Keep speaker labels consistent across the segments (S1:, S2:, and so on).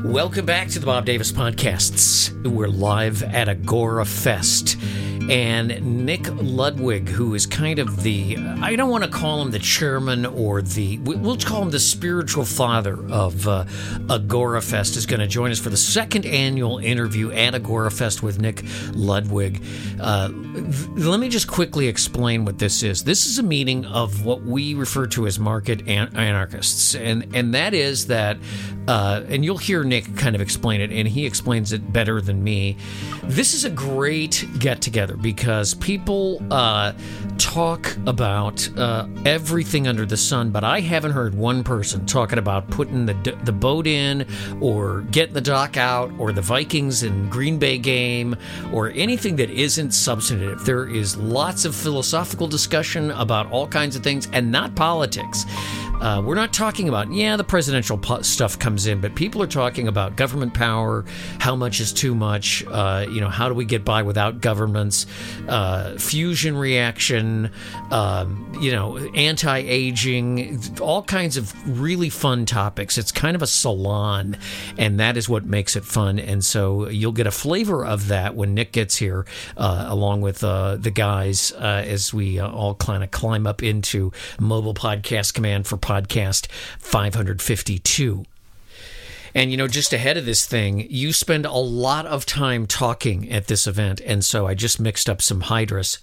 S1: Welcome back to the Bob Davis Podcasts. We're live at Agora Fest. And Nick Ludwig, who is kind of the, I don't want to call him the chairman or we'll call him the spiritual father of Agora Fest, is going to join us for the second annual interview at Agora Fest with Nick Ludwig. Let me just quickly explain what this is. This is a meeting of what we refer to as market anarchists. And that is that, and you'll hear Nick kind of explain it, and he explains it better than me. This is a great get-together because people talk about everything under the sun, but I haven't heard one person talking about putting the boat in or getting the dock out or the Vikings and Green Bay game or anything that isn't substantive. There is lots of philosophical discussion about all kinds of things and not politics. We're not talking about, the presidential stuff comes in, but people are talking about government power, how much is too much, how do we get by without governments, fusion reaction, anti-aging, all kinds of really fun topics. It's kind of a salon, and that is what makes it fun. And so you'll get a flavor of that when Nick gets here, along with the guys, as we all kind of climb up into Mobile Podcast Command for Podcast 552. And, just ahead of this thing, you spend a lot of time talking at this event, and so I just mixed up some Hydrus.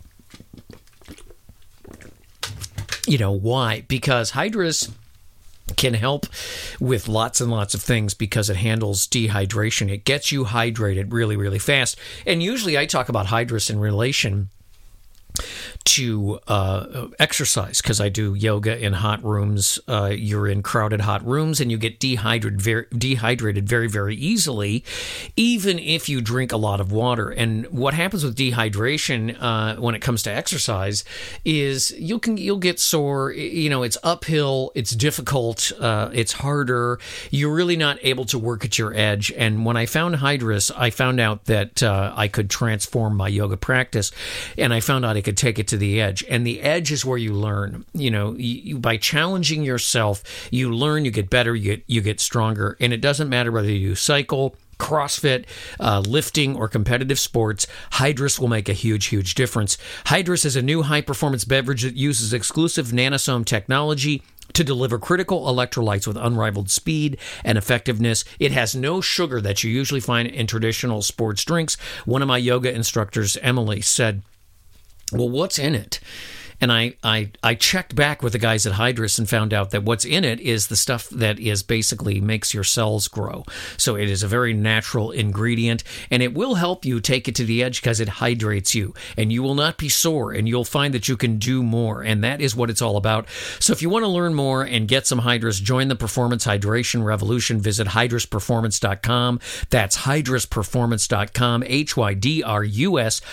S1: Why? Because Hydrus can help with lots and lots of things because it handles dehydration. It gets you hydrated really, really fast. And usually I talk about Hydrus in relation to exercise, because I do yoga in hot rooms. You're in crowded hot rooms and you get dehydrated very, very easily, even if you drink a lot of water. And what happens with dehydration when it comes to exercise is you'll get sore. It's uphill, it's difficult, it's harder. You're really not able to work at your edge. And when I found Hydrus, I found out that I could transform my yoga practice, and I found out I could take it to the edge. And the edge is where you learn. By challenging yourself, you learn, you get better, you get stronger. And it doesn't matter whether you cycle, CrossFit, lifting, or competitive sports, Hydrus will make a huge, huge difference. Hydrus is a new high-performance beverage that uses exclusive nanosome technology to deliver critical electrolytes with unrivaled speed and effectiveness. It has no sugar that you usually find in traditional sports drinks. One of my yoga instructors, Emily, said, well, what's in it? And I checked back with the guys at Hydrus and found out that what's in it is the stuff that is basically makes your cells grow. So it is a very natural ingredient, and it will help you take it to the edge because it hydrates you, and you will not be sore, and you'll find that you can do more, and that is what it's all about. So if you want to learn more and get some Hydrus, join the Performance Hydration Revolution. Visit hydrusperformance.com. That's hydrusperformance.com, HYDRUS,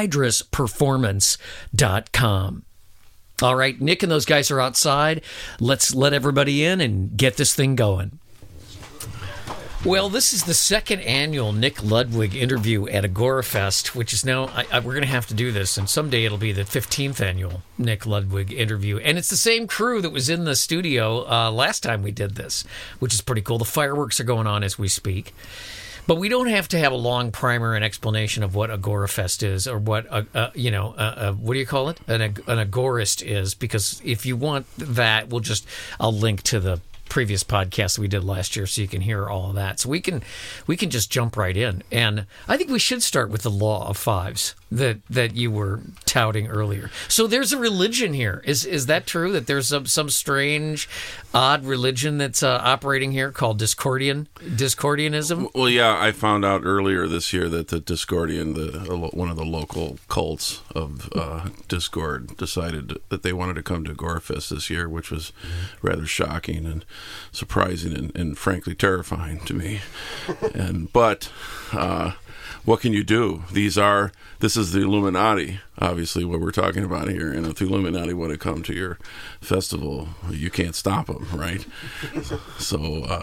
S1: hydrusperformance.com. All right, Nick and those guys are outside. Let's let everybody in and get this thing going. Well, this is the second annual Nick Ludwig interview at Agora Fest, which is now, we're going to have to do this, and someday it'll be the 15th annual Nick Ludwig interview. And it's the same crew that was in the studio last time we did this, which is pretty cool. The fireworks are going on as we speak. But we don't have to have a long primer and explanation of what Agora Fest is, or what what do you call it? An agorist is, because if you want that, I'll link to the previous podcast we did last year so you can hear all of that. So we can just jump right in. And I think we should start with the law of fives that you were touting earlier. So there's a religion here. Is that true, that there's some strange, odd religion that's operating here called Discordianism?
S2: Well, yeah, I found out earlier this year that the Discordian, one of the local cults of Discord, decided that they wanted to come to Agora Fest this year, which was rather shocking and surprising and frankly terrifying to me. But what can you do? This is the Illuminati, obviously, what we're talking about here. And if the Illuminati want to come to your festival, you can't stop them, right? So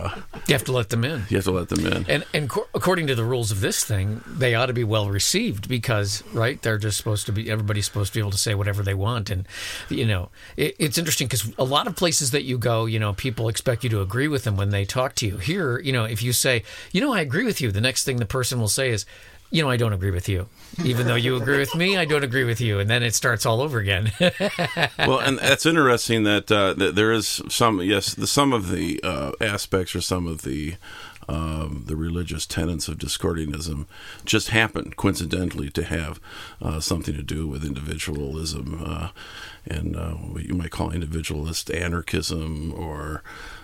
S1: You have to let them in.
S2: You have to let them in.
S1: And according to the rules of this thing, they ought to be well received because, right, they're just supposed to be, everybody's supposed to be able to say whatever they want. And, it's interesting because a lot of places that you go, people expect you to agree with them when they talk to you. Here, if you say, I agree with you, the next thing the person will say is, I don't agree with you. Even though you agree with me, I don't agree with you. And then it starts all over again.
S2: Well, and that's interesting that there is some of the aspects or some of the religious tenets of Discordianism just happen coincidentally to have something to do with individualism and what you might call individualist anarchism or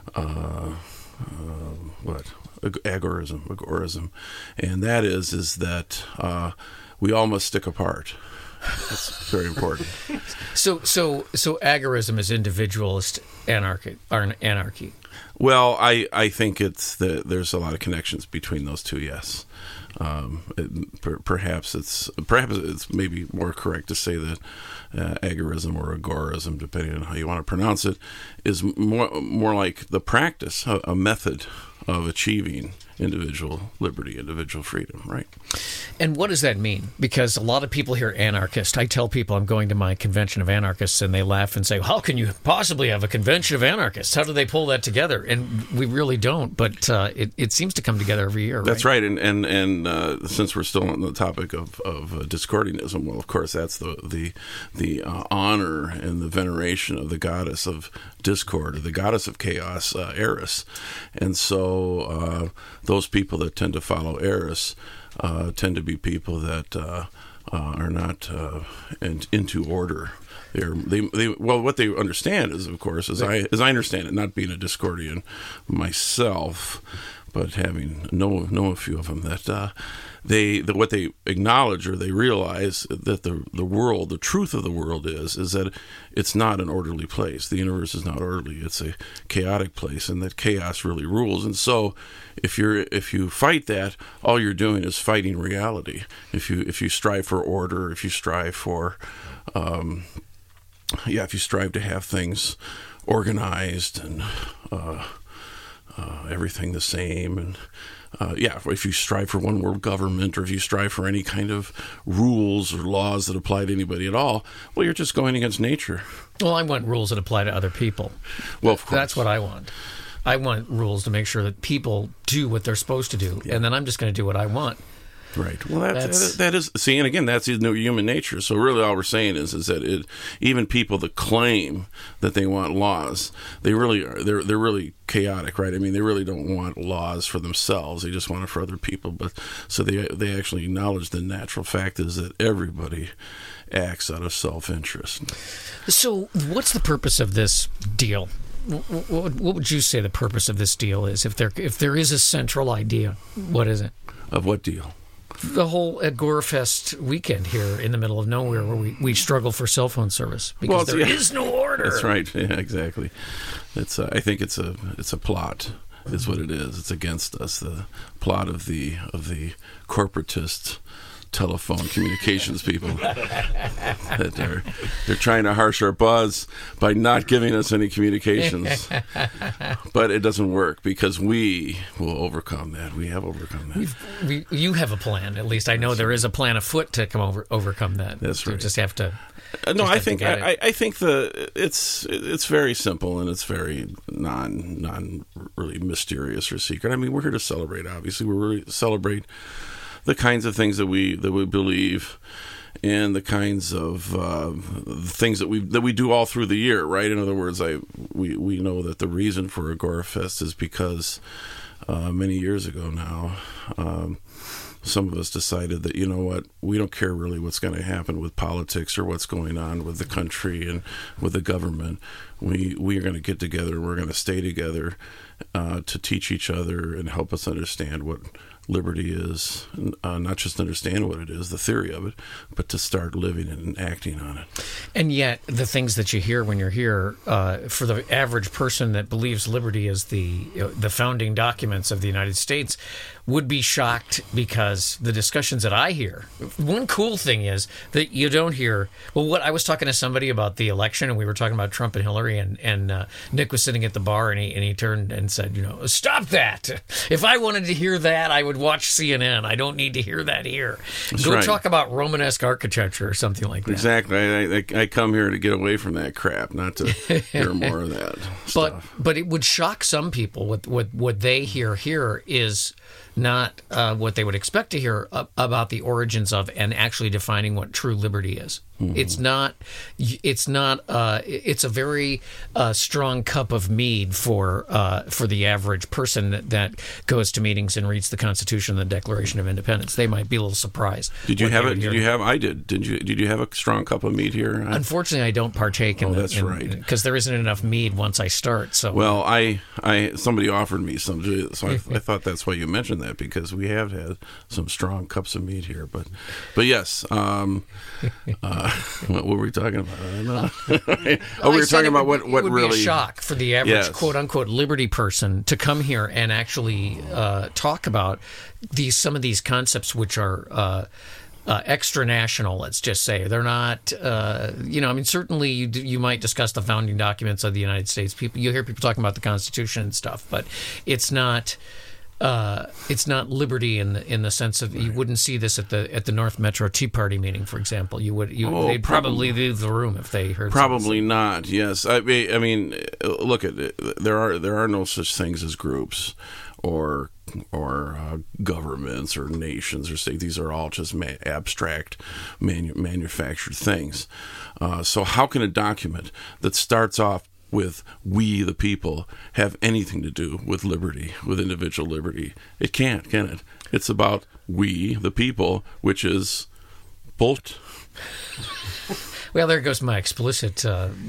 S2: agorism, and that is that we all must stick apart. That's very important.
S1: So agorism is individualist anarchy.
S2: Well, I think there's a lot of connections between those two. Yes, perhaps it's maybe more correct to say that agorism or agorism, depending on how you want to pronounce it, is more like the practice, a method of achieving individual liberty, individual freedom, right?
S1: And what does that mean? Because a lot of people hear anarchist. I tell people I'm going to my convention of anarchists, and they laugh and say, how can you possibly have a convention of anarchists? How do they pull that together? And we really don't, but it seems to come together every year, right?
S2: That's right. And since we're still on the topic of Discordianism, well, of course, that's the honor and the veneration of the goddess of discord, or the goddess of chaos, Eris. And so those people that tend to follow Eris tend to be people that are not into order. Well, what they understand is, of course, as I understand it, not being a Discordian myself, but having known a few of them, that what they acknowledge or they realize that the world, the truth of the world is that it's not an orderly place. The universe is not orderly. It's a chaotic place, and that chaos really rules. And so, if you fight that, all you're doing is fighting reality. If you strive for order, if you strive for if you strive to have things organized and everything the same, and if you strive for one world government, or if you strive for any kind of rules or laws that apply to anybody at all, well, you're just going against nature.
S1: Well, I want rules that apply to other people.
S2: Well, of course.
S1: That's what I want. I want rules to make sure that people do what they're supposed to do, and then I'm just going to do what I want.
S2: Right. Well, that is. See, and again, that's human nature. So really, all we're saying is that even people that claim that they want laws, they're really chaotic, right? I mean, they really don't want laws for themselves. They just want it for other people. But so they actually acknowledge the natural fact is that everybody acts out of self-interest.
S1: So, what's the purpose of this deal? What would you say the purpose of this deal is? If there is a central idea, what is it?
S2: Of what deal?
S1: The whole Agorafest weekend here in the middle of nowhere, where we struggle for cell phone service because there is no order.
S2: That's right. Yeah, exactly. It's I think it's a plot, is what it is. It's against us. The plot of the corporatist telephone communications people that they're trying to harsh our buzz by not giving us any communications, but it doesn't work because we will overcome that. We have overcome that.
S1: You have a plan, at least. I know there is a plan afoot to overcome that.
S2: That's right.
S1: You just have to.
S2: I think it's very simple, and it's very non really mysterious or secret. I mean, we're here to celebrate. Obviously, we're really celebrate the kinds of things that we believe, and the kinds of things that we do all through the year, right? In other words, we know that the reason for Agorafest is because many years ago now, some of us decided that, you know what, we don't care really what's going to happen with politics or what's going on with the country and with the government. We are going to get together. We're going to stay together to teach each other and help us understand what liberty is, not just understand what it is, the theory of it, but to start living it and acting on it.
S1: And yet, the things that you hear when you're here, for the average person that believes liberty is the founding documents of the United States, would be shocked because because the discussions that I hear, one cool thing is that you don't hear. Well, what I was talking to somebody about the election, and we were talking about Trump and Hillary, and Nick was sitting at the bar, and he turned and said, stop that. If I wanted to hear that, I would watch CNN. I don't need to hear that here. Go talk about Romanesque architecture or something like that.
S2: Exactly. I come here to get away from that crap, not to hear more of that stuff.
S1: But it would shock some people. What they hear here is not what they would expect to hear about the origins of and actually defining what true liberty is. Mm-hmm. It's a very strong cup of mead for the average person that goes to meetings and reads the Constitution and the Declaration of Independence. They might be a little surprised.
S2: Did you have it? I did. Did you have a strong cup of mead here?
S1: Unfortunately, I don't partake in
S2: that's right.
S1: Because there isn't enough mead once I start. So
S2: well, somebody offered me some, so I thought that's why you mentioned that, because we have had some strong cups of mead here. But yes. What were we talking about? I don't know. We were talking about what really...
S1: It would be a shock for the average quote-unquote liberty person to come here and actually talk about some of these concepts which are extra-national, let's just say. They're not, certainly you might discuss the founding documents of the United States. You hear people talking about the Constitution and stuff, but it's not liberty in the sense of you wouldn't see this at the North Metro Tea Party meeting, for example. They'd probably leave the room if they heard.
S2: Probably not. Yes, I mean, look at it. There are no such things as groups or governments or nations or states. These are all just abstract, manufactured things. So how can a document that starts off with "we the people" have anything to do with liberty, with individual liberty? It can't, can it? It's about we the people, which is bullshit.
S1: Well, there goes my explicit.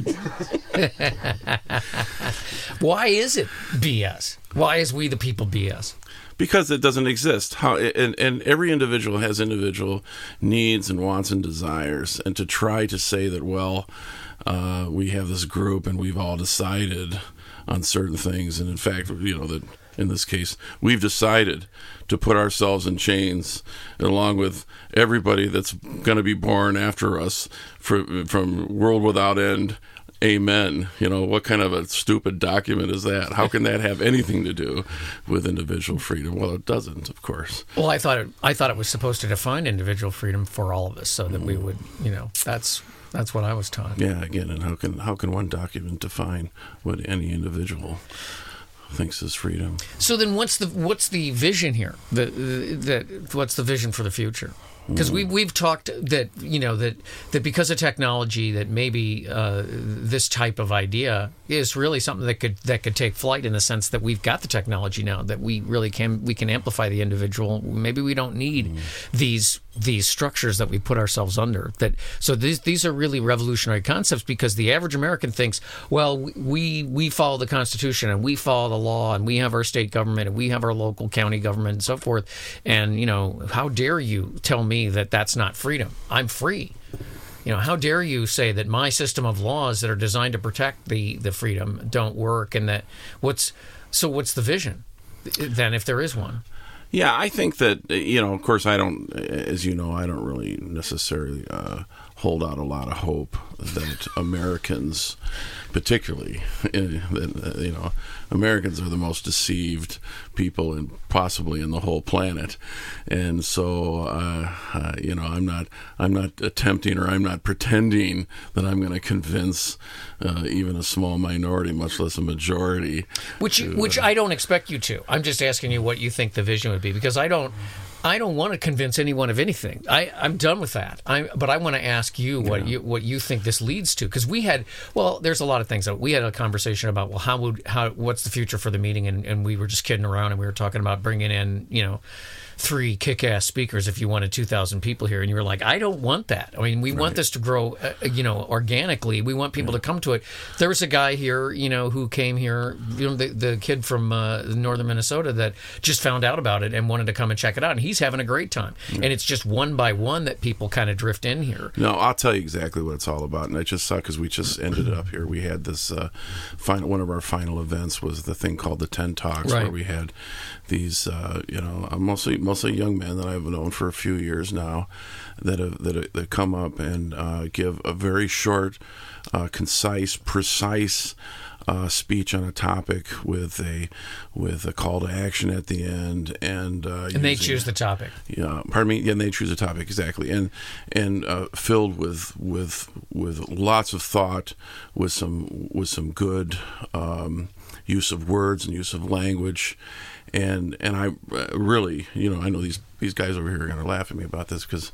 S1: Why is it BS? Why is we the people BS?
S2: Because it doesn't exist. And every individual has individual needs and wants and desires, and to try to say that, well, we have this group and we've all decided on certain things, and in fact, that in this case, we've decided to put ourselves in chains along with everybody that's going to be born after us from world without end. Amen. What kind of a stupid document is that? How can that have anything to do with individual freedom? Well, it doesn't, of course.
S1: Well, I thought it was supposed to define individual freedom for all of us, so that we would, that's what I was taught.
S2: Yeah. Again, and how can one document define what any individual thinks is freedom?
S1: So then, what's the vision here? What's the vision for the future? Because we've talked that that because of technology, that maybe this type of idea is really something that could take flight, in the sense that we've got the technology now that we can amplify the individual. Maybe we don't need these structures that we put ourselves under. So these are really revolutionary concepts, because the average American thinks, well, we follow the Constitution and we follow the law and we have our state government and we have our local county government and so forth. And how dare you tell me that that's not freedom? I'm free. How dare you say that my system of laws that are designed to protect the freedom don't work? And that what's the vision then, if there is one?
S2: Yeah, I think that, of course, I don't really necessarily hold out a lot of hope that Americans, particularly, Americans are the most deceived people possibly in the whole planet. And so, I'm not attempting, or I'm not pretending that I'm going to convince even a small minority, much less a majority.
S1: Which I don't expect you to. I'm just asking you what you think the vision would be, because I don't want to convince anyone of anything. I'm done with that. But I want to ask you what you think this leads to, because there's a lot of things that we had a conversation about. Well, what's the future for the meeting? And we were just kidding around, and we were talking about bringing in 3 kick-ass speakers if you wanted 2,000 people here, and you were like, I don't want that. I mean, we want this to grow, organically. We want people to come to it. There was a guy here, who came here, the kid from northern Minnesota that just found out about it and wanted to come and check it out, and he's having a great time. And it's just one by one that people kind of drift in here.
S2: No, I'll tell you exactly what it's all about. And I just saw, because we just ended up here, we had this one of our final events was the thing called the 10 Talks, where we had these, mostly young men that I've known for a few years now, that come up and give a very short, concise, precise speech on a topic with a call to action at the end, and
S1: they choose the topic.
S2: Yeah, pardon me. Yeah, and they choose a topic exactly, and filled with lots of thought, with some good use of words and use of language, and I really, I know these guys over here are going to laugh at me about this because,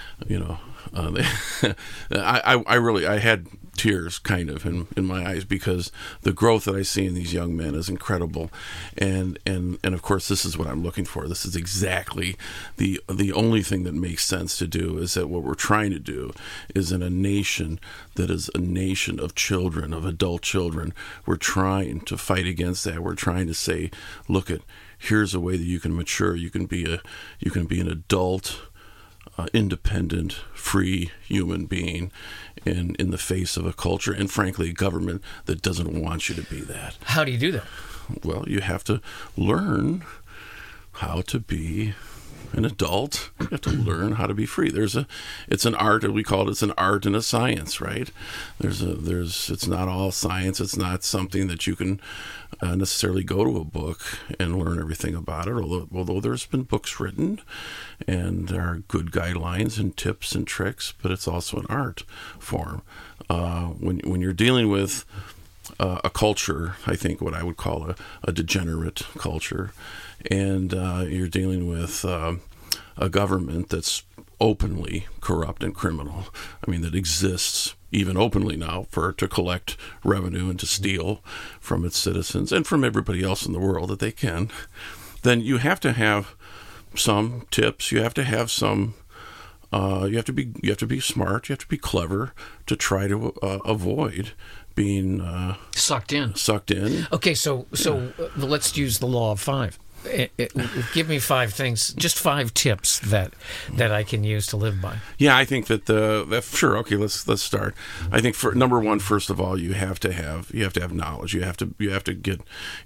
S2: I had tears kind of in my eyes, because the growth that I see in these young men is incredible, and of course this is what I'm looking for. This is exactly the only thing that makes sense to do, is that what we're trying to do is, in a nation that is a nation of children, of adult children, we're trying to fight against that. We're trying to say, look, here's a way that you can mature. You can be an adult, independent, free human being in the face of a culture and, frankly, a government that doesn't want you to be that.
S1: How do you do that?
S2: Well, you have to learn how to be an adult. You have to learn how to be free. It's an art, we call it. It's an art and a science, right? It's not all science. It's not something that you can necessarily go to a book and learn everything about it. Although there's been books written, and there are good guidelines and tips and tricks, but it's also an art form. When you're dealing with a culture, I think what I would call a degenerate culture, and you're dealing with a government that's openly corrupt and criminal. I mean, that exists even openly now to collect revenue and to steal from its citizens and from everybody else in the world that they can. Then you have to have some tips. You have to have some. You have to be smart. You have to be clever to try to avoid being
S1: sucked in. Okay, so let's use the law of five. Give me 5 things, just 5 tips that I can use to live by.
S2: Yeah, I think that sure. Okay, let's start. I think for number one, first of all, you have to have knowledge. You have to get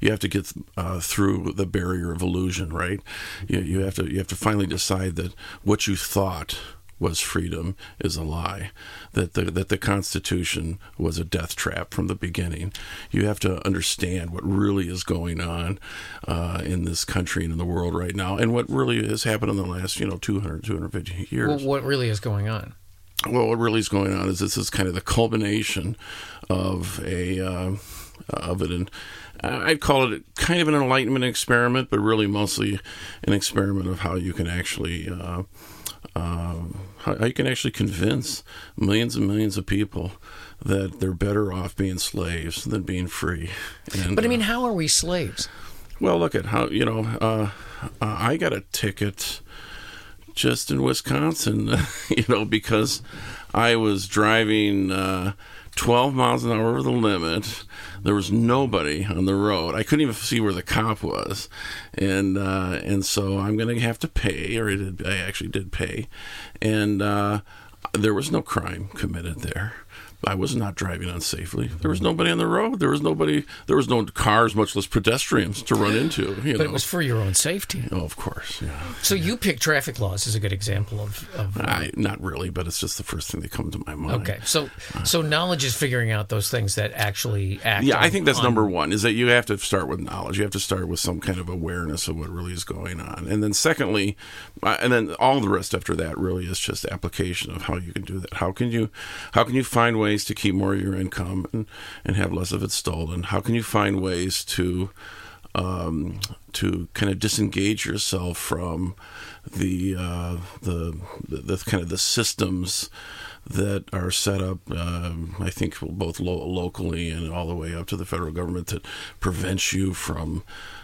S2: through the barrier of illusion, right? You have to finally decide that what you thought was freedom is a lie, that the Constitution was a death trap from the beginning. You have to understand what really is going on in this country and in the world right now, and what really has happened in the last 250 years.
S1: Well, what really is going on?
S2: Well, what really is going on is this is kind of the culmination of it. And I'd call it kind of an enlightenment experiment, but really mostly an experiment of how you can actually convince millions and millions of people that they're better off being slaves than being free.
S1: But I mean, how are we slaves?
S2: Well, look at how I got a ticket just in Wisconsin, because I was driving 12 miles an hour over the limit. There was nobody on the road. I couldn't even see where the cop was, and so I'm going to have to pay, or I actually did pay, and there was no crime committed there. I was not driving unsafely. There was nobody on the road. There was no cars, much less pedestrians to run into.
S1: But it was for your own safety.
S2: Oh, of course, yeah.
S1: So you pick traffic laws as a good example of
S2: not really, but it's just the first thing that comes to my mind.
S1: Okay, so knowledge is figuring out those things that actually act.
S2: Yeah, I think that's number one, is that you have to start with knowledge. You have to start with some kind of awareness of what really is going on. And then secondly, and then all the rest after that really is just application of how you can do that. How can you find ways to keep more of your income and have less of it stolen? How can you find ways to kind of disengage yourself from the kind of the systems that are set up, I think both locally and all the way up to the federal government, that prevents you from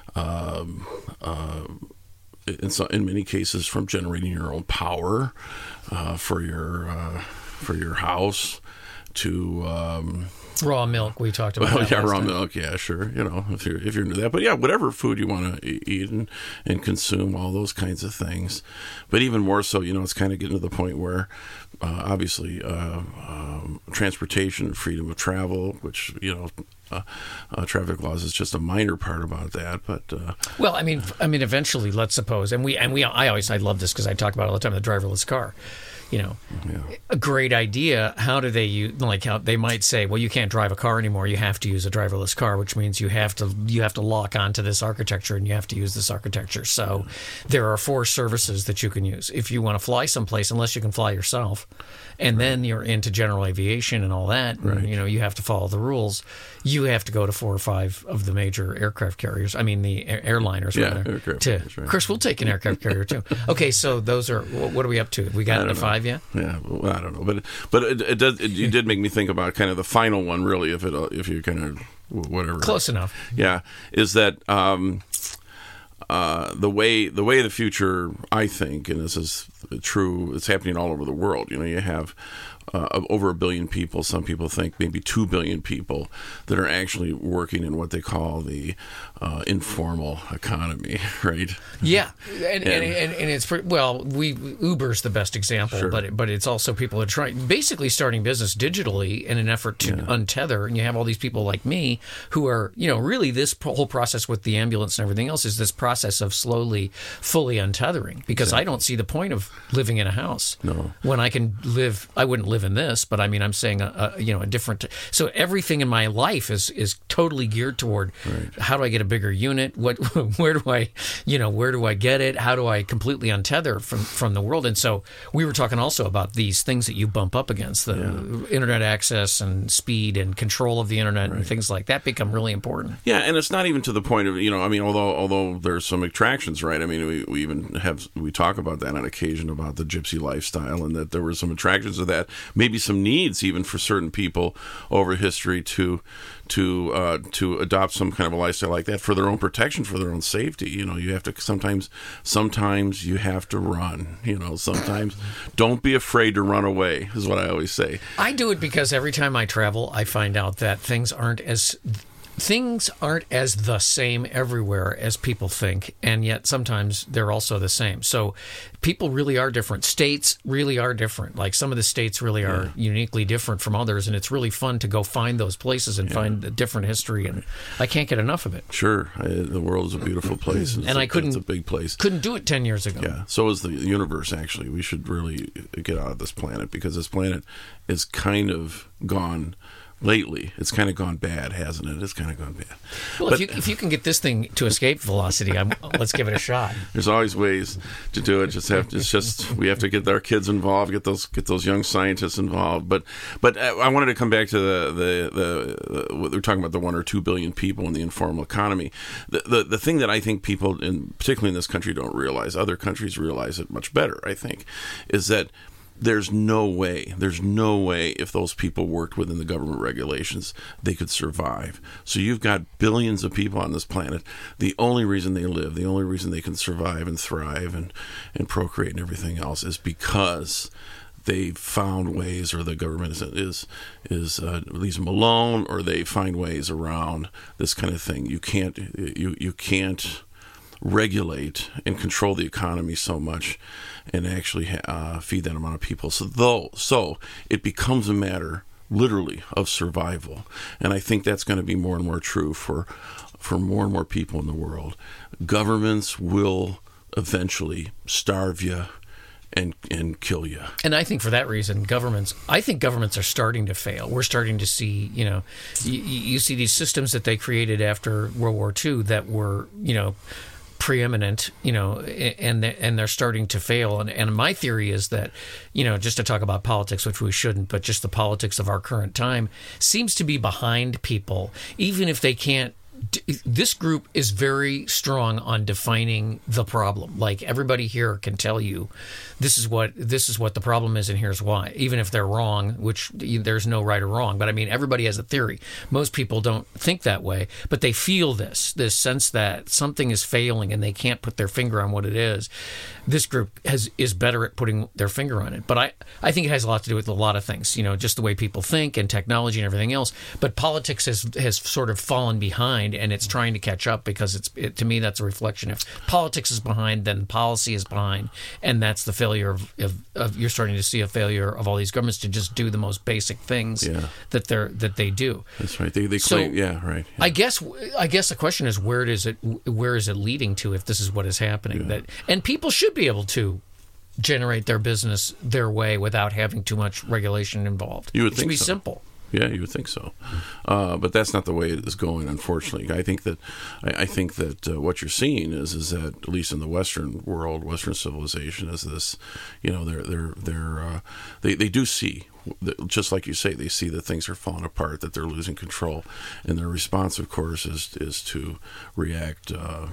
S2: in many cases from generating your own power for your house, to
S1: raw milk. We talked about that.
S2: Yeah, raw milk. Yeah, sure. If you're into that, but yeah, whatever food you want to eat and consume, all those kinds of things. But even more so, it's kind of getting to the point where obviously transportation, freedom of travel, which traffic laws is just a minor part about that. But
S1: well, I mean, eventually, let's suppose, I love this because I talk about it all the time, the driverless car. A great idea. How do they use, how they might say, well, you can't drive a car anymore. You have to use a driverless car, which means you have to lock onto this architecture and you have to use this architecture. So there are 4 services that you can use if you want to fly someplace, unless you can fly yourself. And then you're into general aviation and all that.
S2: Right.
S1: And, you have to follow the rules. You have to go to 4 or 5 of the major aircraft carriers. I mean, the airliners.
S2: Yeah,
S1: rather.
S2: aircraft carriers, right.
S1: Of course, we'll take an aircraft carrier too. Okay, so those are. What are we up to? Have we got into 5 yet?
S2: Yeah, well, I don't know, but it did make me think about kind of the final one, really. If you kind of whatever.
S1: Close enough.
S2: Yeah, is that the way of the future, I think, and this is true, it's happening all over the world. You have over 1 billion people, some people think maybe 2 billion people, that are actually working in what they call the informal economy, right?
S1: Yeah, and it's pretty, well, Uber's the best example,
S2: Sure.
S1: but it's also people that are basically starting business digitally in an effort to untether, and you have all these people like me who are, really this whole process with the ambulance and everything else is this process of slowly, fully untethering, because I don't see the point of living in a house.
S2: No.
S1: When I can live, I wouldn't live in this, but I mean, I'm saying a different. So everything in my life is totally geared toward how do I get a bigger unit? Where do I get it? How do I completely untether from the world? And so we were talking also about these things that you bump up against, the internet access and speed and control of the internet and things like that become really important.
S2: Yeah, and it's not even to the point of, although there's some attractions, right? I mean, we talk about that on occasion about the gypsy lifestyle, and that there were some attractions of that, maybe some needs even for certain people over history to adopt some kind of a lifestyle like that for their own protection, for their own safety. You have to sometimes you have to run. Sometimes don't be afraid to run away is what I always say.
S1: I do it because every time I travel, I find out that things aren't as the same everywhere as people think, and yet sometimes they're also the same. So people really are different. States really are different. Like some of the states really are uniquely different from others, and it's really fun to go find those places and find the different history, and I can't get enough of it.
S2: Sure. The world is a beautiful place.
S1: And it's
S2: a big place.
S1: Couldn't do it 10 years ago.
S2: Yeah. So is the universe, actually. We should really get out of this planet, because this planet is kind of gone. Lately, it's kind of gone bad, hasn't it? It's kind of gone bad.
S1: Well, if you can get this thing to escape velocity, let's give it a shot.
S2: There's always ways to do it. We have to get our kids involved, get those young scientists involved. But I wanted to come back to the we're talking about the 1 or 2 billion people in the informal economy. The thing that I think people, particularly in this country, don't realize, other countries realize it much better, I think, is that there's no way if those people worked within the government regulations, they could survive. So you've got billions of people on this planet. The only reason they live, the only reason they can survive and thrive and procreate and everything else is because they found ways, or the government is leaves them alone, or they find ways around this kind of thing. You can't regulate and control the economy so much and actually feed that amount of people. So it becomes a matter, literally, of survival. And I think that's going to be more and more true for more and more people in the world. Governments will eventually starve you and kill you.
S1: And I think for that reason, governments are starting to fail. We're starting to see, you see these systems that they created after World War II that were, preeminent, and they're starting to fail. And my theory is that, just to talk about politics, which we shouldn't, but just the politics of our current time seems to be behind people, even if they can't. This group is very strong on defining the problem. Like everybody here can tell you, this is what the problem is, and here's why. Even if they're wrong, which there's no right or wrong, but I mean everybody has a theory. Most people don't think that way, but they feel this sense that something is failing and they can't put their finger on what it is. This group is better at putting their finger on it. But I think it has a lot to do with a lot of things, just the way people think and technology and everything else. But politics has sort of fallen behind. behind, and it's trying to catch up because to me that's a reflection. If politics is behind, then policy is behind, and that's the failure of you're starting to see a failure of all these governments to just do the most basic things that they do.
S2: That's right. They claim, right. Yeah.
S1: I guess the question is where is it leading to if this is what is happening? And people should be able to generate their business their way without having too much regulation involved.
S2: You would
S1: it
S2: think
S1: should be
S2: so.
S1: simple.
S2: Yeah, you would think so, but that's not the way it is going. Unfortunately, I think that what you're seeing is that at least in the Western world, Western civilization, is this, they do see, just like you say, they see that things are falling apart, that they're losing control, and their response, of course, is to react,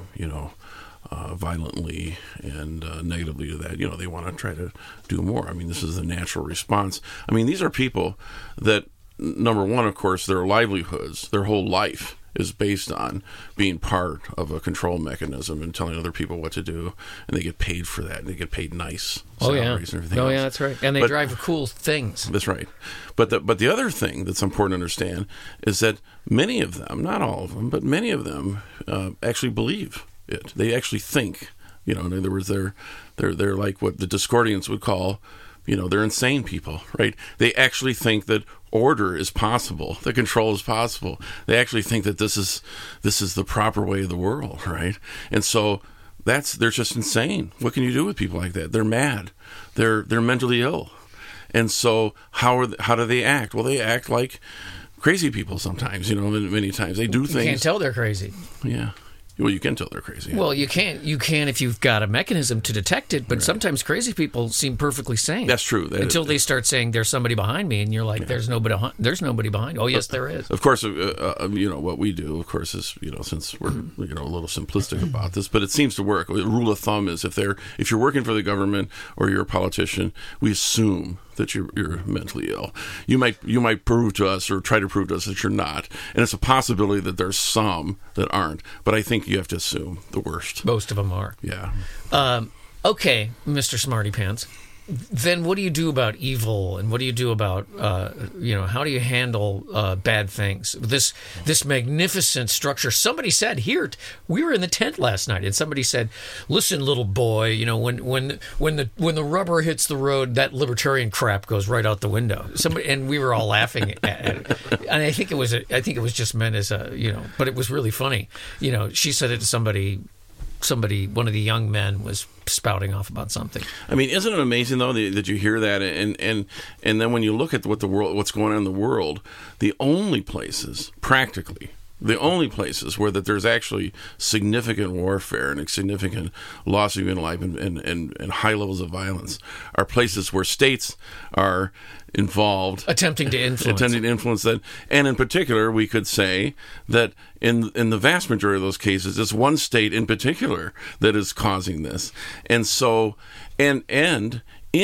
S2: violently and negatively to that. They want to try to do more. I mean, this is the natural response. I mean, these are people that, number one, of course, their livelihoods, their whole life is based on being part of a control mechanism and telling other people what to do, and they get paid for that, and they get paid nice salaries and everything else.
S1: Yeah, that's right. And they drive cool things.
S2: That's right. But the other thing that's important to understand is that many of them, not all of them, but many of them actually believe it. They actually think, in other words, they're like what the Discordians would call, they're insane people, right? They actually think that order is possible, that control is possible. They actually think that this is the proper way of the world, right? And so they're just insane. What can you do with people like that? They're mad. They're mentally ill. And so how do they act? Well, they act like crazy people sometimes. Many times they do things.
S1: You can't tell they're crazy.
S2: Yeah. Well, you can tell they're crazy.
S1: Well, you can if you've got a mechanism to detect it, but sometimes crazy people seem perfectly sane.
S2: That's true.
S1: Until they start saying there's somebody behind me, and you're like, there's nobody behind. Oh, yes, there is.
S2: Of course, what we do, of course, is since we're a little simplistic about this, but it seems to work. The rule of thumb is if you're working for the government or you're a politician, we assume that you're mentally ill. You might prove to us or try to prove to us that you're not, and it's a possibility that there's some that aren't. But I think you have to assume the worst.
S1: Most of them are.
S2: Yeah.
S1: Okay, Mr. Smarty Pants. Then what do you do about evil, and what do you do about how do you handle bad things? This magnificent structure. Somebody said here, we were in the tent last night, and somebody said, "Listen, little boy, when the rubber hits the road, that libertarian crap goes right out the window." And we were all laughing at it. And I think it was just meant as but it was really funny. She said it to somebody, one of the young men was spouting off about something. I
S2: mean, isn't it amazing though that you hear that, and then when you look at what's going on in the world, the only places where that there's actually significant warfare and a significant loss of human life and high levels of violence are places where states are involved,
S1: attempting to influence
S2: that. And in particular, we could say that in the vast majority of those cases, it's one state in particular that is causing this. And so, and in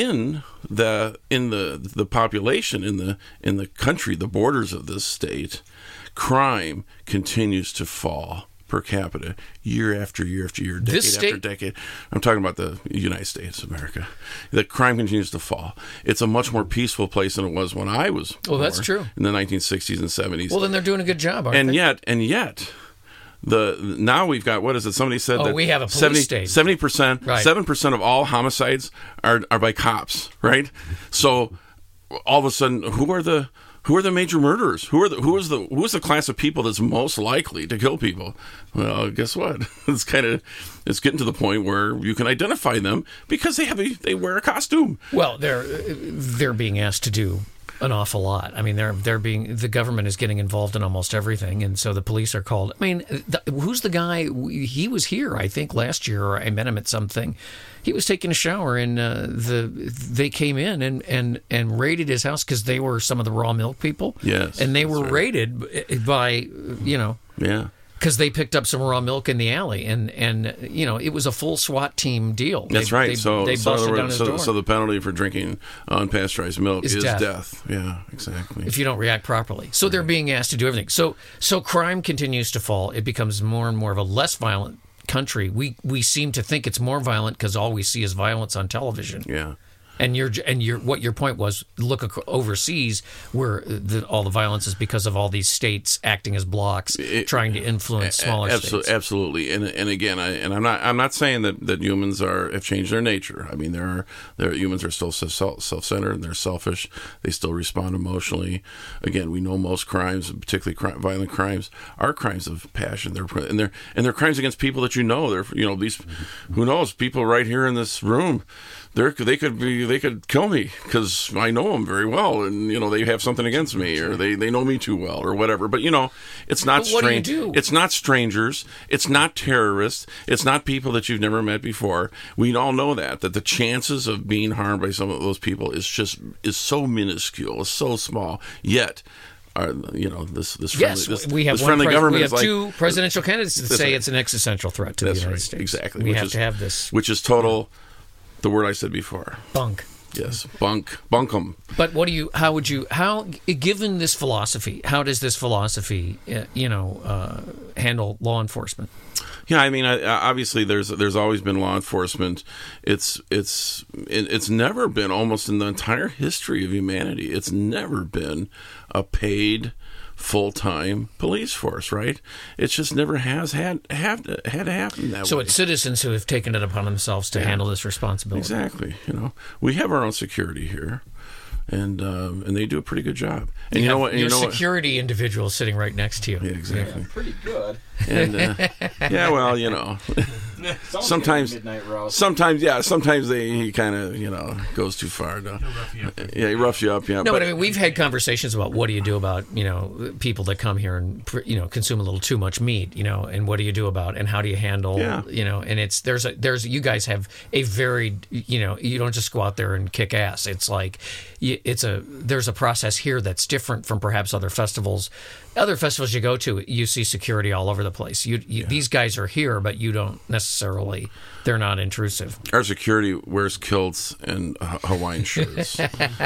S2: the population in the country, the borders of this state, crime continues to fall per capita year after year after year, decade after decade. I'm talking about the United States of America. The crime continues to fall. It's a much more peaceful place than it was when I was born.
S1: That's true.
S2: In the 1960s and 70s.
S1: Well, then they're doing a good job, aren't they?
S2: And yet, now we've got, what is it? Somebody said that
S1: we have a police state.
S2: 70%, right. 7% of all homicides are by cops, right? So all of a sudden, who are the major murderers? Who is the class of people that's most likely to kill people? Well, guess what? It's getting to the point where you can identify them because they wear a costume.
S1: Well, they're being asked to do an awful lot. I mean, the government is getting involved in almost everything, and so the police are called. I mean, who's the guy? He was here, I think, last year, or I met him at something. He was taking a shower, and they came in and raided his house because they were some of the raw milk people.
S2: Yes,
S1: and they were raided by
S2: yeah.
S1: Because they picked up some raw milk in the alley, and it was a full SWAT team deal.
S2: That's right.
S1: They busted down his door.
S2: So the penalty for drinking unpasteurized milk is death. Yeah, exactly.
S1: If you don't react properly. So they're being asked to do everything. So crime continues to fall. It becomes more and more of a less violent country. We seem to think it's more violent because all we see is violence on television.
S2: Yeah.
S1: And what your point was, look overseas where all the violence is because of all these states acting as blocks, trying to influence smaller states.
S2: Absolutely. And again, I'm not saying that humans have changed their nature. I mean, humans are still self-centered and they're selfish. They still respond emotionally. Again, we know most crimes, particularly violent crimes, are crimes of passion. They're crimes against people that you know. These, who knows, people right here in this room. They could kill me because I know them very well, and they have something against me, or they know me too well, or whatever. But it's not strange. It's not strangers. It's not terrorists. It's not people that you've never met before. We all know that the chances of being harmed by some of those people is so minuscule, is so small. Yet. This friendly government.
S1: We have two presidential candidates that say it's an existential threat to the United States.
S2: Exactly.
S1: We have to have this,
S2: which is total. The word I said before.
S1: Bunk.
S2: Yes, bunkum.
S1: But given this philosophy, how does this philosophy, handle law enforcement?
S2: Yeah, I mean, obviously, there's always been law enforcement. It's never been, almost in the entire history of humanity, it's never been a paid full-time police force, right? It just never has had to happen that way.
S1: So it's citizens who have taken it upon themselves to handle this responsibility.
S2: Exactly. We have our own security here, and they do a pretty good job. And you know what?
S1: Your security individual sitting right next to you.
S2: Yeah, exactly.
S3: Yeah, pretty good.
S2: And sometimes he kind of goes too far. He roughs you up. Yeah.
S1: No, but I mean, we've had conversations about what do you do about people that come here and consume a little too much meat, and what do you do about, and how do you handle, and there's you guys have a very you don't just go out there and kick ass. It's like there's a process here that's different from perhaps other festivals. Other festivals you go to, you see security all over the place. These guys are here, but you don't necessarily. They're not intrusive.
S2: Our security wears kilts and Hawaiian shirts.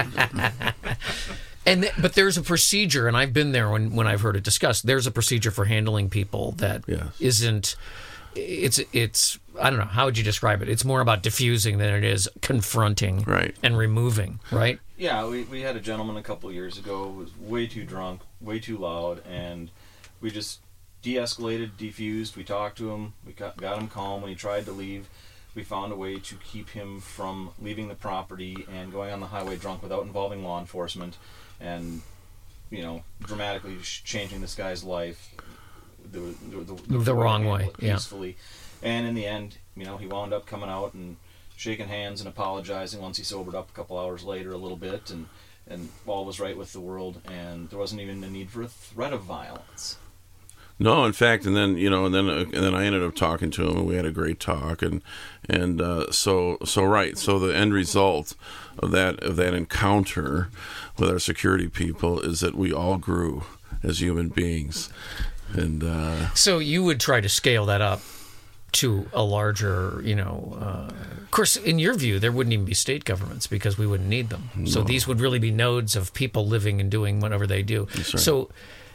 S1: But there's a procedure, and I've been there when I've heard it discussed. There's a procedure for handling people that isn't. It's I don't know, how would you describe it? It's more about diffusing than it is confronting and removing, right?
S3: Yeah, we had a gentleman a couple of years ago who was way too drunk, way too loud, and we just de-escalated, defused. We talked to him, we got him calm. When he tried to leave, we found a way to keep him from leaving the property and going on the highway drunk without involving law enforcement, and dramatically changing this guy's life
S1: the wrong way,
S3: peacefully. And in the end, he wound up coming out and shaking hands and apologizing once he sobered up a couple hours later a little bit, and all was right with the world, and there wasn't even a need for a threat of violence.
S2: No, in fact, and then I ended up talking to him, and we had a great talk, and so the end result of that encounter with our security people is that we all grew as human beings, and
S1: so you would try to scale that up to a larger, of course, in your view, there wouldn't even be state governments because we wouldn't need them. No. So these would really be nodes of people living and doing whatever they do.
S2: That's right.
S1: So,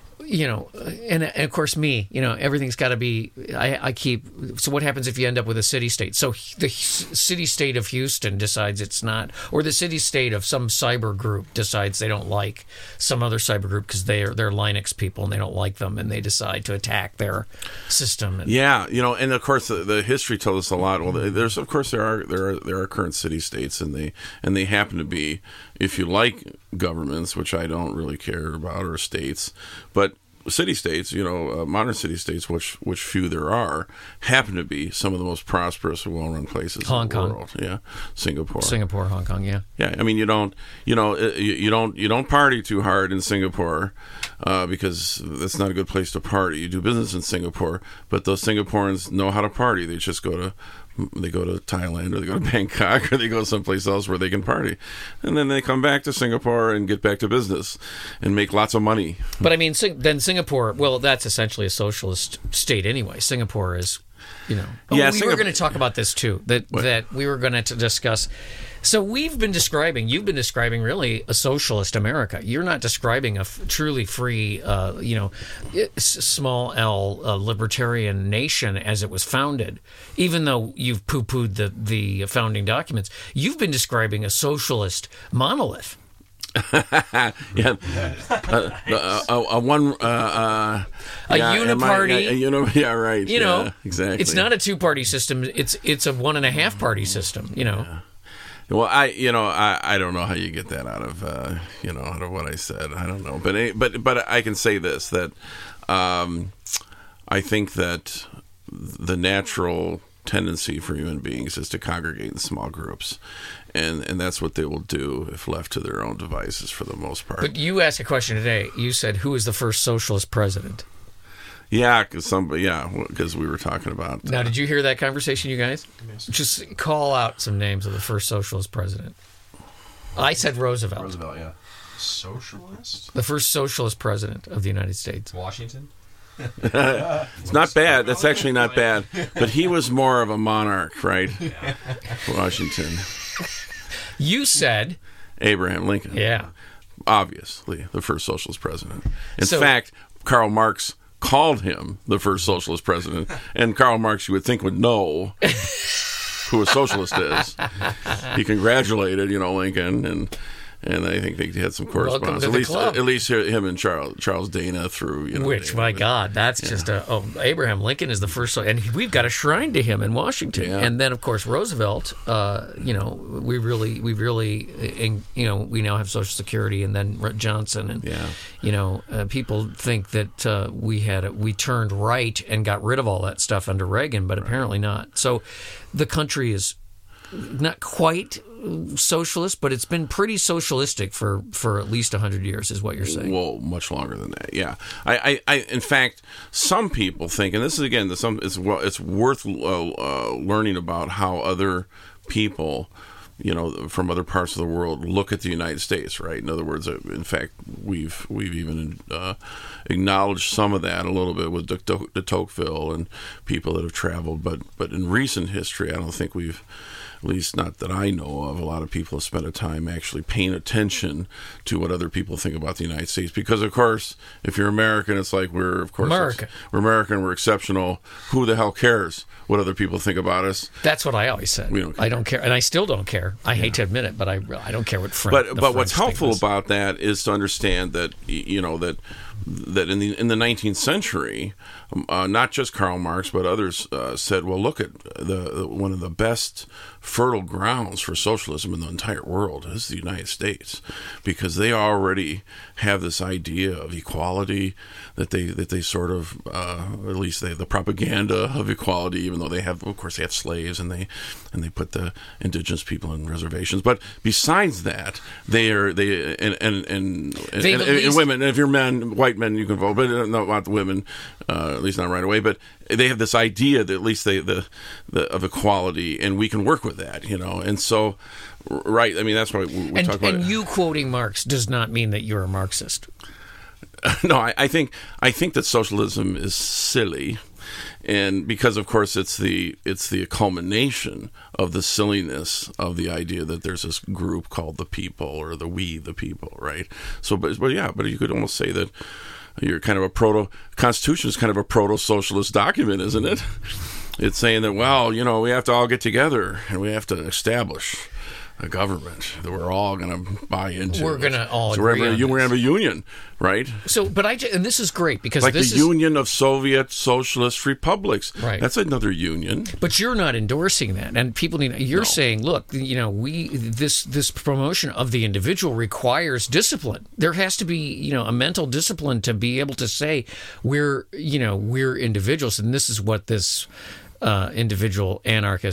S1: and of course me, everything's got to be, so what happens if you end up with a city-state? So the city-state of Houston decides it's not, or the city-state of some cyber group decides they don't like some other cyber group because they're Linux people and they don't like them, and they decide to attack their system.
S2: And of course the history tells us a lot. Well, there are current city-states, and they happen to be, if you like governments, which I don't really care about, or states, but city-states, modern city-states, which few there are, happen to be some of the most prosperous and well-run places in the world. Yeah,
S1: Singapore, Hong Kong. Yeah.
S2: I mean, you don't party too hard in Singapore because that's not a good place to party. You do business in Singapore, but those Singaporeans know how to party. They just go to Thailand, or they go to Bangkok, or they go someplace else where they can party, and then they come back to Singapore and get back to business and make lots of money.
S1: But I mean, then Singapore, well, that's essentially a socialist state anyway. Singapore is You know,
S2: Yeah,
S1: we were going to talk about this too. That we were going to discuss. So you've been describing really a socialist America. You're not describing a truly free, small L libertarian nation as it was founded. Even though you've poo-pooed the founding documents, you've been describing a socialist monolith.
S2: Yeah,
S1: uniparty.
S2: Yeah, right.
S1: You know,
S2: exactly.
S1: It's not a two-party system. It's a 1.5 party system. You know.
S2: Yeah. Well, I don't know how you get that out of out of what I said. I don't know, but I can say this, that I think that the natural tendency for human beings is to congregate in small groups, and that's what they will do if left to their own devices for the most part.
S1: But you asked a question today. You said, "Who was the first socialist president?"
S2: Yeah, because we were talking about.
S1: Now, did you hear that conversation, you guys? Just call out some names of the first socialist president. I said Roosevelt.
S4: Roosevelt, yeah. Socialist?
S1: The first socialist president of the United States.
S4: Washington?
S2: It's not bad. That's actually not bad. But he was more of a monarch, right? Yeah. Washington.
S1: You said
S2: Abraham Lincoln.
S1: Yeah.
S2: Obviously, the first socialist president. In fact, Karl Marx called him the first socialist president, and Karl Marx, you would think, would know who a socialist is. He congratulated, Lincoln, and I think they had some correspondence. At least him and Charles Dana through,
S1: Which, my God, that's just Abraham Lincoln is the first, and we've got a shrine to him in Washington. Yeah. And then, of course, Roosevelt. We now have Social Security, and then Johnson, and people think that we turned right and got rid of all that stuff under Reagan, but apparently not. So, the country is not quite socialist, but it's been pretty socialistic for at least 100 years, is what you're saying.
S2: Well, much longer than that. Yeah, I in fact, some people think, and this is again, it's worth learning about how other people, from other parts of the world look at the United States. Right. In other words, in fact, we've even acknowledged some of that a little bit with de Tocqueville and people that have traveled, but in recent history, I don't think we've. At least not that I know of, a lot of people have spent a time actually paying attention to what other people think about the United States. Because, of course, if you're American, it's like we're American, we're exceptional. Who the hell cares what other people think about us?
S1: That's what I always said.
S2: We don't care.
S1: I don't care, and I still don't care. I hate to admit it, but I don't care what French.
S2: But what's helpful about that is to understand that that in the 19th century, not just Karl Marx but others said, well, look at one of the best fertile grounds for socialism in the entire world is the United States, because they already have this idea of equality that they sort of at least they have the propaganda of equality, even though they have slaves and they put the indigenous people in reservations. But besides that, and women, if you're men, white men, you can vote, but not the women, at least not right away. But they have this idea that at least of equality, and we can work with that, And so, right? I mean, that's why we talk about. And
S1: you quoting Marx does not mean that you're a Marxist.
S2: No, I think that socialism is silly, and because of course it's the culmination of the silliness of the idea that there's this group called the people, or the people, right? So, but you could almost say that you're kind of Constitution is kind of a proto-socialist document, isn't it? It's saying that, well, we have to all get together and we have to establish a government that we're all going to buy into.
S1: We're going to all
S2: agree
S1: on
S2: we're going to have a union, right?
S1: So, and this is great because
S2: like
S1: this
S2: the Union of Soviet Socialist Republics.
S1: Right.
S2: That's another union.
S1: But you're not endorsing that, and people need. You're saying, look, this promotion of the individual requires discipline. There has to be, a mental discipline to be able to say we're individuals, and this is what this individual anarchist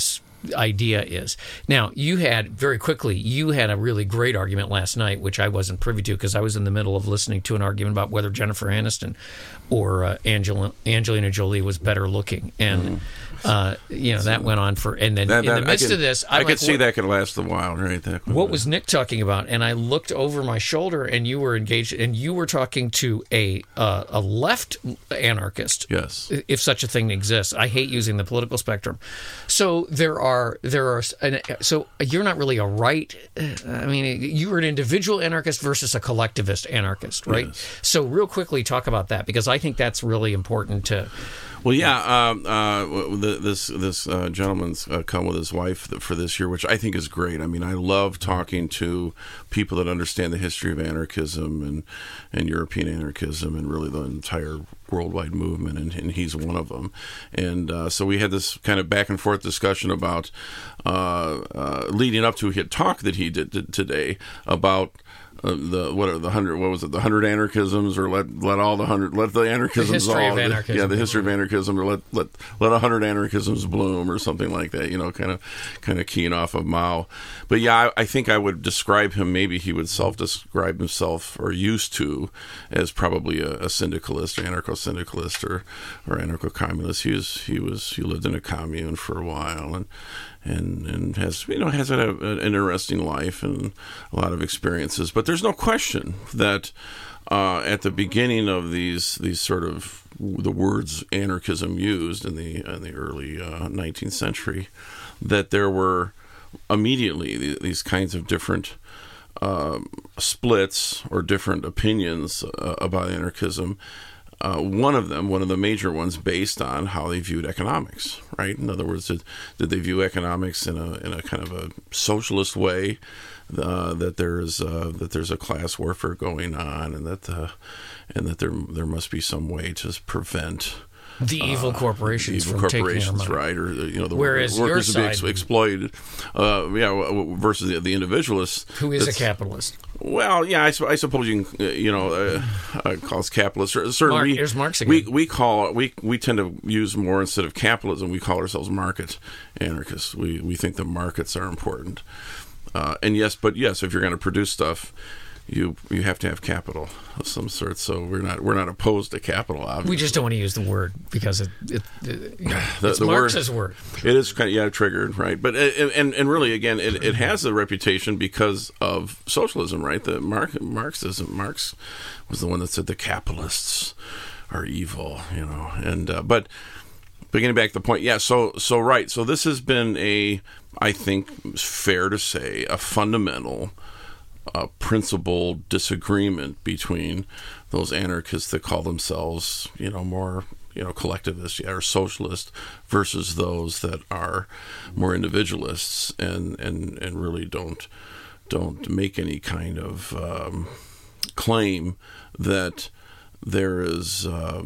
S1: idea is. Now, you had a really great argument last night, which I wasn't privy to because I was in the middle of listening to an argument about whether Jennifer Aniston or Angelina Jolie was better looking. And, that went on for, and then in the midst of this,
S2: I could see that could last a while, right?
S1: What was Nick talking about? And I looked over my shoulder, and you were engaged, and you were talking to a left anarchist,
S2: yes,
S1: if such a thing exists. I hate using the political spectrum. So there are. So you're not really a right. I mean, you were an individual anarchist versus a collectivist anarchist, right?
S2: Yes.
S1: So real quickly, talk about that because I think that's really important to.
S2: Well, yeah, this gentleman's come with his wife for this year, which I think is great. I mean, I love talking to people that understand the history of anarchism and European anarchism and really the entire worldwide movement, and he's one of them. And so we had this kind of back and forth discussion about leading up to a talk that he did today about. The 100 anarchisms, or let the anarchisms
S1: the history of anarchism.
S2: The history of anarchism, or let 100 anarchisms bloom, or something like that. Kind of keying off of Mao. But yeah, I think I would describe him. Maybe he would self-describe himself, or used to, as probably a syndicalist, or anarcho-syndicalist, or anarcho-communist. He lived in a commune for a while, and has had an interesting life and a lot of experiences. But there's no question that at the beginning of these sort of the words anarchism used in the early 19th century, that there were immediately these kinds of different splits or different opinions about anarchism. One of the major ones, based on how they viewed economics, right? In other words, did they view economics in a kind of a socialist way, that there's a class warfare going on, and that there must be some way to prevent
S1: the evil corporations from taking our money,
S2: right? Or the
S1: whereas
S2: workers
S1: your
S2: would
S1: side,
S2: be exploited, versus the individualist,
S1: who is a capitalist.
S2: Well, yeah, I suppose you can, call us capitalists.
S1: Here's Marx again.
S2: We tend to use more, instead of capitalism, we call ourselves market anarchists. We think the markets are important. And yes, if you're going to produce stuff, you have to have capital of some sort. So we're not opposed to capital, obviously.
S1: We just don't want to use the word because it's
S2: the
S1: Marx's word.
S2: It is kind of triggered, right? But and really, again, it has a reputation because of socialism, right? The Marxism. Marx was the one that said the capitalists are evil, And but getting back to the point, yeah. So right. So this has been I think it's fair to say, a fundamental principal disagreement between those anarchists that call themselves, more, collectivists, or socialist, versus those that are more individualists and really don't make any kind of claim that there is.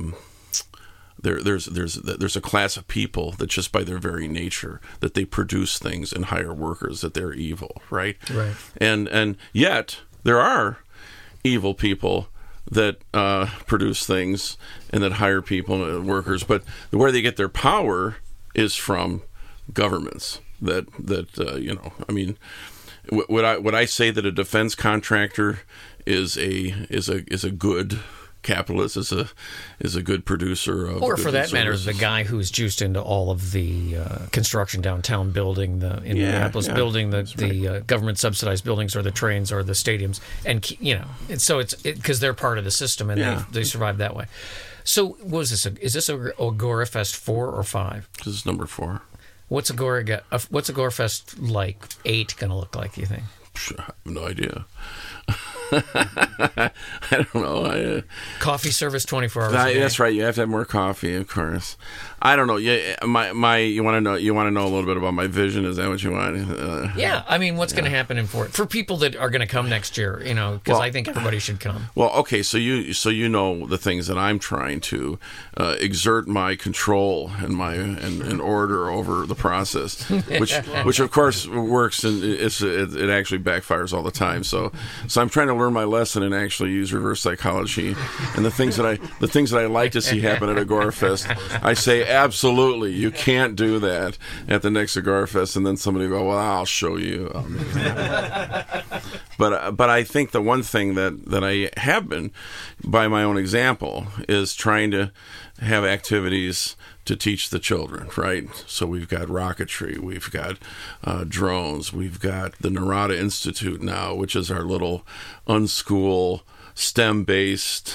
S2: There's a class of people that just by their very nature that they produce things and hire workers, that they're evil, right?
S1: Right.
S2: And yet there are evil people that produce things and that hire people, workers, but where they get their power is from governments. Would I say that a defense contractor is a good capitalist, is a good producer of,
S1: or for that matter,
S2: services?
S1: the guy who's juiced into all of the construction downtown, building the Minneapolis, building the government subsidized buildings or the trains or the stadiums, and so it's because they're part of the system and they survive that way. So what is this? Is this Agorafest 4 or 5?
S2: This is number 4.
S1: What's Agorafest like 8 going to look like, you think?
S2: I have no idea. I don't know.
S1: Coffee service 24 hours a day.
S2: That's right. You have to have more coffee, of course. I don't know. Yeah, you want to know a little bit about my vision? Is that what you want?
S1: Yeah. I mean, what's going to happen for people that are going to come next year? Because I think everybody should come.
S2: Well, okay. So you know the things that I'm trying to exert my control and order over the process, which of course works, and it actually backfires all the time. So I'm trying to learn my lesson and actually use reverse psychology, and the things that I like to see happen at Agorafest, I say absolutely. You can't do that at the next Cigar Fest, and then somebody go, well, I'll show you. But I think the one thing that I have been, by my own example, is trying to have activities to teach the children, right? So we've got rocketry, we've got drones, we've got the Narada Institute now, which is our little unschool STEM-based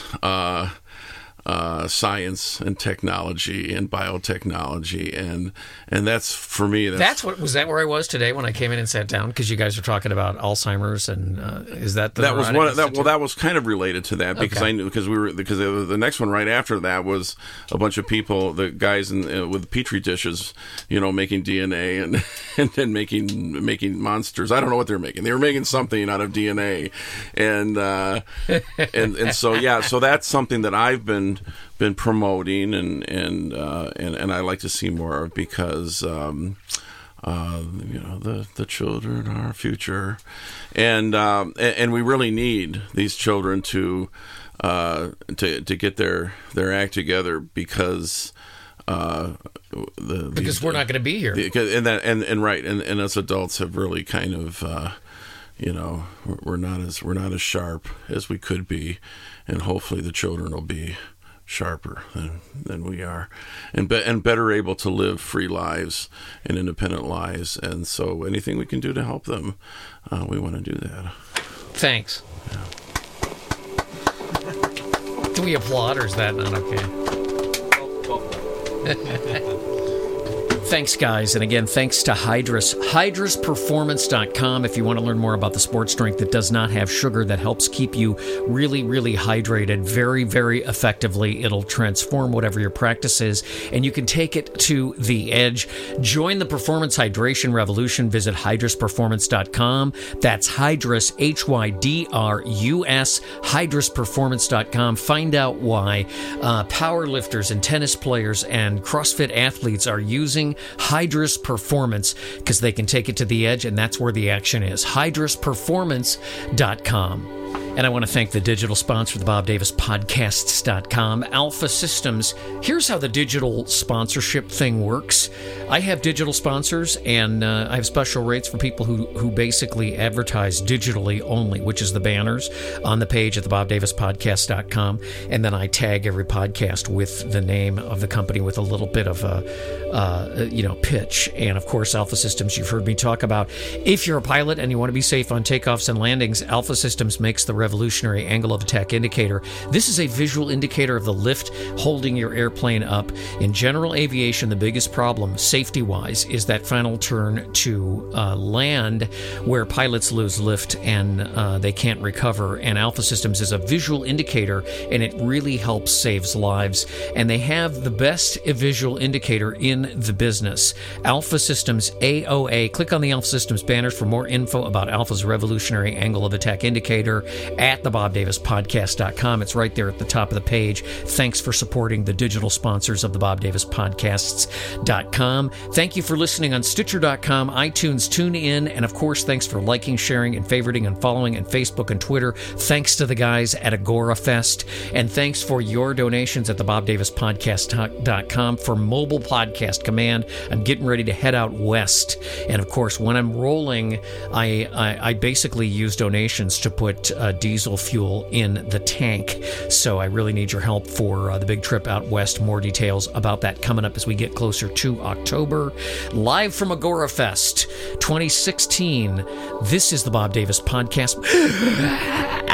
S2: science and technology and biotechnology, and that's, for me,
S1: that's what was that where I was today when I came in and sat down, because you guys were talking about Alzheimer's, and is that the
S2: that was one that was kind of related to that, because I knew, because the next one right after that was a bunch of people, the guys with petri dishes, making DNA and making monsters. I don't know what they're making. They were making something out of DNA, and so that's something that I've been promoting, and I like to see more of, because the children are our future, and we really need these children to get their act together, because
S1: because we're not going to be here,
S2: and as adults have really kind of we're not as sharp as we could be, and hopefully the children will be sharper than we are, and better able to live free lives and independent lives. And so anything we can do to help them, we want to do that.
S1: Thanks. Yeah. Do we applaud, or is that not okay? Thanks, guys. And again, thanks to Hydrus. HydrusPerformance.com if you want to learn more about the sports drink that does not have sugar, that helps keep you really, really hydrated very, very effectively. It'll transform whatever your practice is, and you can take it to the edge. Join the performance hydration revolution. Visit HydrusPerformance.com. That's Hydrus, HYDRUS, HydrusPerformance.com. Find out why power lifters and tennis players and CrossFit athletes are using Hydrus Performance, because they can take it to the edge, and that's where the action is. HydrusPerformance.com. And I want to thank the digital sponsor, the Bob Davis Podcasts.com, Alpha Systems. Here's how the digital sponsorship thing works. I have digital sponsors, and I have special rates for people who basically advertise digitally only, which is the banners on the page at the BobDavisPodcast.com. And then I tag every podcast with the name of the company with a little bit of a pitch. And of course, Alpha Systems, you've heard me talk about. If you're a pilot and you want to be safe on takeoffs and landings, Alpha Systems makes the revolutionary angle of attack indicator. This is a visual indicator of the lift holding your airplane up. In general aviation, the biggest problem, safety-wise, is that final turn to land, where pilots lose lift and they can't recover. And Alpha Systems is a visual indicator, and it really helps saves lives. And they have the best visual indicator in the business. Alpha Systems AOA. Click on the Alpha Systems banners for more info about Alpha's revolutionary angle of attack indicator at the BobDavisPodcast.com. It's right there at the top of the page. Thanks for supporting the digital sponsors of the BobDavisPodcasts.com. Thank you for listening on Stitcher.com, iTunes, TuneIn, and of course, thanks for liking, sharing, and favoriting and following on Facebook and Twitter. Thanks to the guys at Agora Fest, and thanks for your donations at the BobDavisPodcast.com for Mobile Podcast Command. I'm getting ready to head out west, and of course, when I'm rolling, I basically use donations to put diesel fuel in the tank. So I really need your help for the big trip out west. More details about that coming up as we get closer to October. Live from Agora Fest 2016, this is the Bob Davis Podcast.